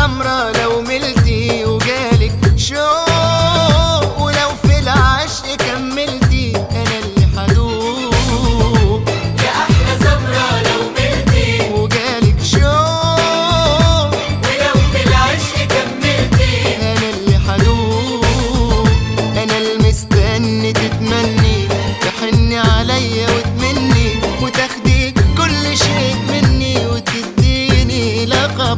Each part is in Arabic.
سمرة لو ملتي وجالك شوق، ولو في العشق كملتي انا اللي حدوق. يا أحلى سمرة لو ملتي وجالك شوق، ولو في العشق كملتي انا اللي حدوق. انا المستني تتمني، تحني عليا وتمني، وتاخدي كل شيء مني، وتديني لقب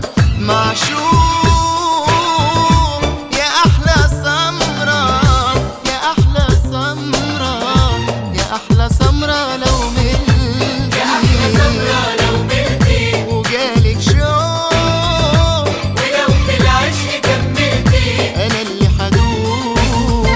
معشوق. يا احلى سمرة، يا احلى سمرة، يا احلى سمرة لو ملتي. يا أحلى سمرة لو ملتي وجالك شوق، ولو في العشق كملتي انا اللي حدوق.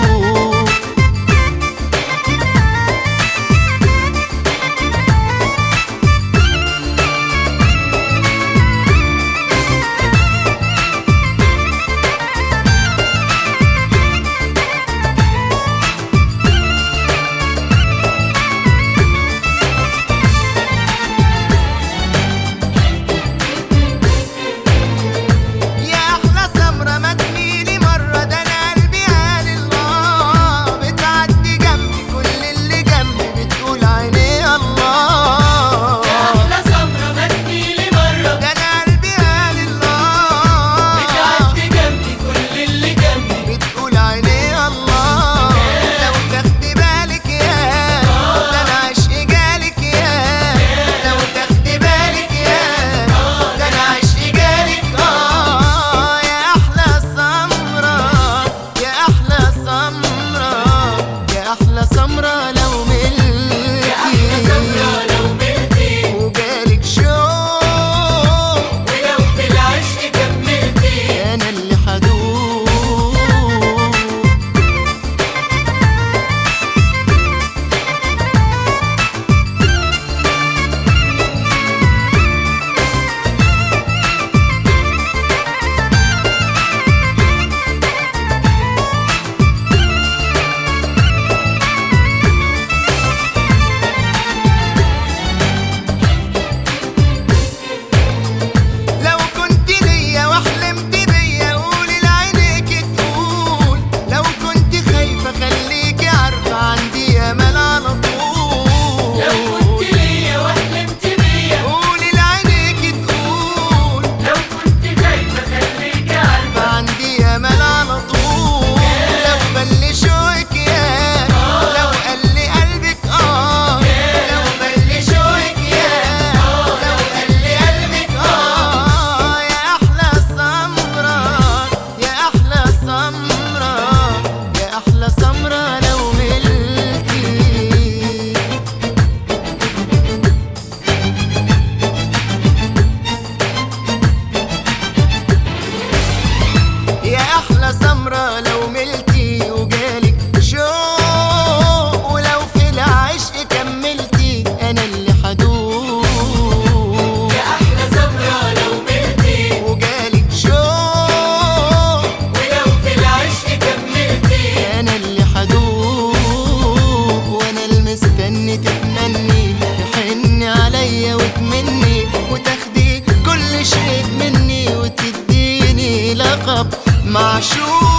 يا احلى سمرة ما تميلي مرة، ده انا قلبي قال الله. بتعدي جنبي كل اللي جنبي بتقول عيني الله. يا أحلى سمرة ما تجيلي مرة، ده انا قلبي قال الله. بتعدي جنبي كل اللي جنبي بتقول عيني الله. لو تاخدي بالك يا، ده انا عشقي جالك يا. لو تاخدي بالك يا، ده انا عشقي جالك. يا احلى سمرة، يا احلى سمرة، يا احلى سمرة لو يا أحلى سمرة ملتي لو ملتي وجالك شوق، ولو في العشق كملتي انا اللي حدوق. لو كنت ليا وحلمت بيا قولي لعينيك تقول. لو كنت خايفة خليكي عارفة عندي امل على طول. لو كنت ليا وحلمت بيا قولي لعينيك تقول. لو كنت خايفة خليكي عارفة عندي امل على طول. لو بل شوقك يا، لو قال لي قلبك لو بل شوقك يا، لو قال لي قلبك يا احلى سمرة، يا احلى سمرة، يا احلى سمرة لو ملتي. يا احلى سمرة لو ملتي وجالك شوق، ولو في العشق كملتي انا اللي حدوق. يا أحلى سمرة لو ملتي وجالك شوق، ولو في العشق كملتي انا اللي حدوق. وانا المستني تتمني، تحني عليا وتمني، وتاخدي كل شيء مني، وتديني لقب معشوق.